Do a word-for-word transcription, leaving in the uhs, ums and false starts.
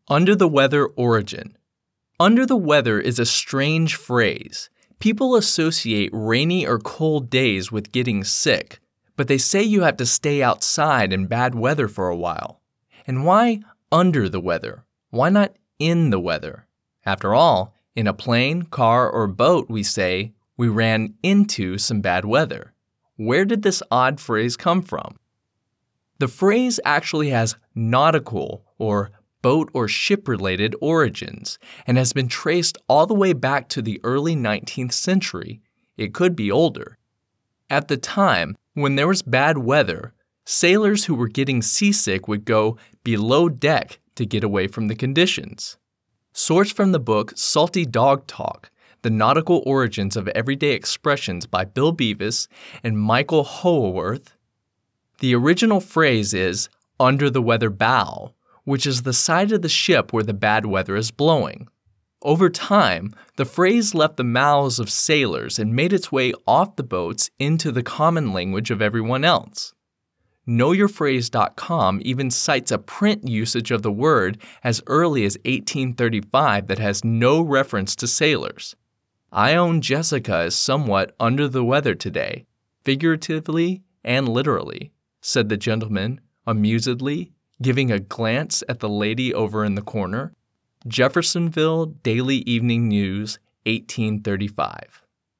Under the weather origin. Under the weather is a strange phrase. People associate rainy or cold days with getting sick, but they say you have to stay outside in bad weather for a while. And why under the weather? Why not in the weather? After all, in a plane, car, or boat, we say we ran into some bad weather. Where did this odd phrase come from? The phrase actually has nautical or boat or ship-related origins and has been traced all the way back to the early nineteenth century. It could be older. At the time, when there was bad weather, sailors who were getting seasick would go below deck to get away from the conditions. Sourced from the book Salty Dog Talk, The Nautical Origins of Everyday Expressions by Bill Beavis and Michael Howarth, the original phrase is under the weather bow, which is the side of the ship where the bad weather is blowing. Over time, the phrase left the mouths of sailors and made its way off the boats into the common language of everyone else. know your phrase dot com even cites a print usage of the word as early as eighteen thirty-five that has no reference to sailors. I own Jessica is somewhat under the weather today, figuratively and literally, said the gentleman, amusedly, giving a glance at the lady over in the corner. Jeffersonville Daily Evening News, eighteen thirty-five.